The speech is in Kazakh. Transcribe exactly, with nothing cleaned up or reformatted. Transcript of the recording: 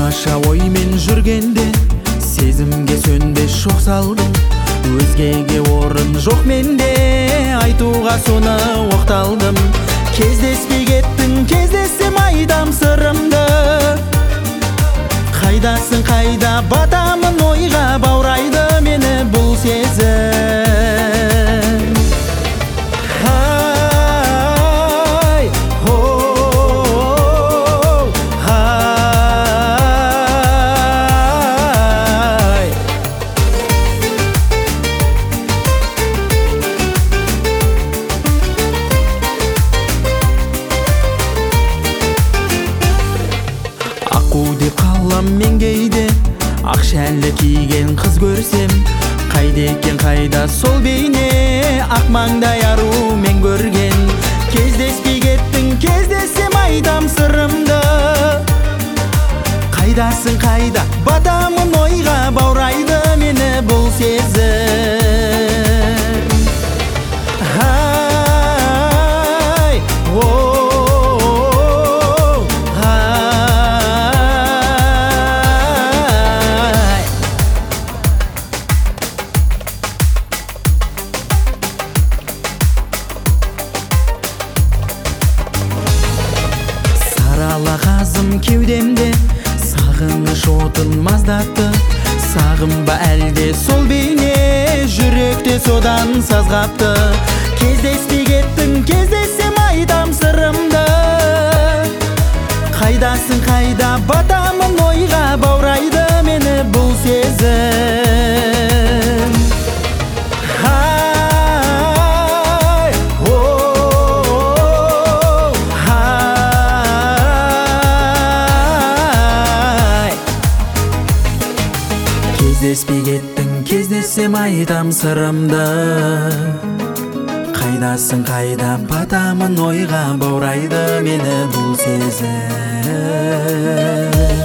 оңаша оймен жүргенде сезімге сөнбес шоқ салдым. Өзгеге орын жоқ менде, айтуға соны оқталдым. Кездеспей кеттің, кездессем айтам сырымды. Қайдасың қайда, батамын ойға, баурайды мені бұл сезім. Ай, оу, ай. Аққу деп қалам мен кейде, ақ шәлі киген қыз көрсем. Қайда екен қайда сол бейне, ақ маңдай ару мен көрген. Кездеспей кеттің, кездессем айтам сырымды. Қайдасың қайда, батамын ойға, баурайды мені бұл сезім. Ай, оу, ай. Сарала қазым кеудемде, сағыныш отын маздатты. Сағынба әлде сол бейне, жүректе содан сазғапты. Кездеспей кеттің, кездессем айтам сырымды. Қайдасың қайда, батамын ойға, баурайды мені бұл сезім. Ай, оу, ай. Кездеспей кеттің, кездессем айтам сырымды. Қайдасың қайда, батамын ойға, баурайды мені бұл сезім.